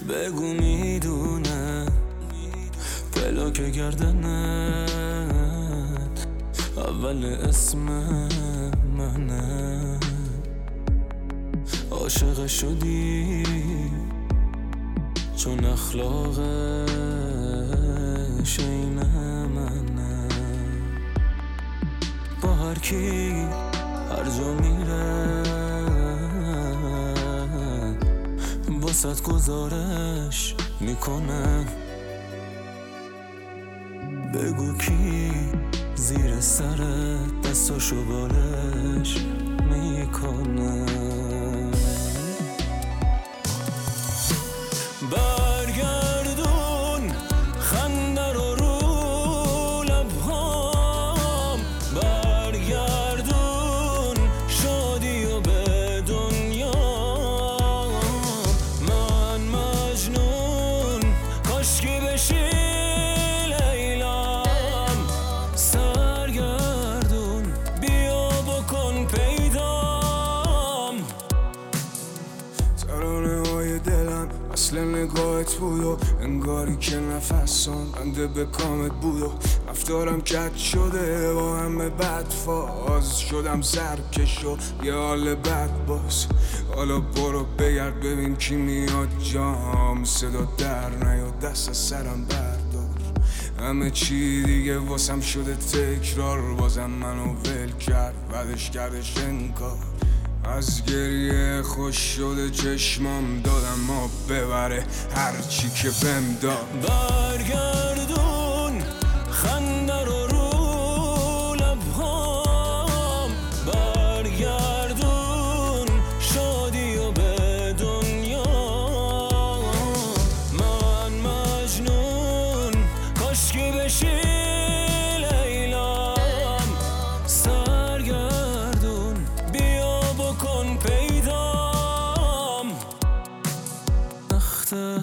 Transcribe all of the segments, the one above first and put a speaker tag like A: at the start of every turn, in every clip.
A: بگو میدونه پلاک گردنت اول اسم منه. عاشق شدی چون اخلاقش عین منه. با هر کی هر جا میره باست گزارش میکنه. بگو کی زیر سرت دستاشو بالش میکنه. برگردون خنده رو رو لبهام، برگردون شادی و به دنیا. من مجنون کاشکی بشی لیلام، سرگردون بیا بکن پیدام.
B: ترانه های دلم اصل نگاهت بود و انگاری که نفسان بنده به کامت بود و رفتارم کج شده با همه بد فاز شدم سرکش و یه حال بد باز. حالا برو بگرد ببین کی میاد جام، صدا در نیا دست از سرم بردار. همه چی دیگه واسم شده تکرار، بازم منو ول کرد بعدش کردش انکار. از گریه خوش شده چشمام دادم ما ببره هرچی که بهم داد.
A: برگردون خنده رو رو لبهام، برگردون شادی و به دنیا. من مجنون کاشکی بشی لیلام، سرگردون بیا بکن پیدام. سخته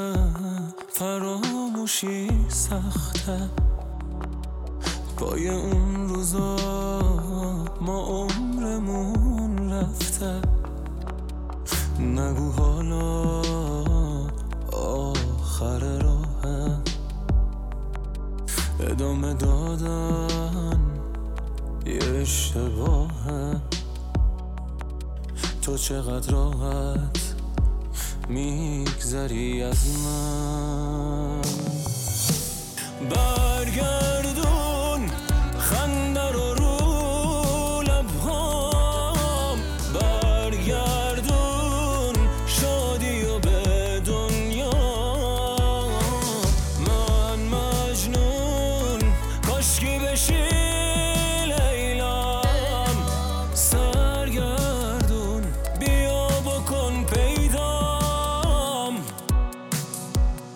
A: فراموشی سخته، پای اون روزا ما عمرمون رفته. نگو حالا آخر راهه، ادامه دادن یه اشتباهه. تو چقدر راحت میگذری از من. برگرد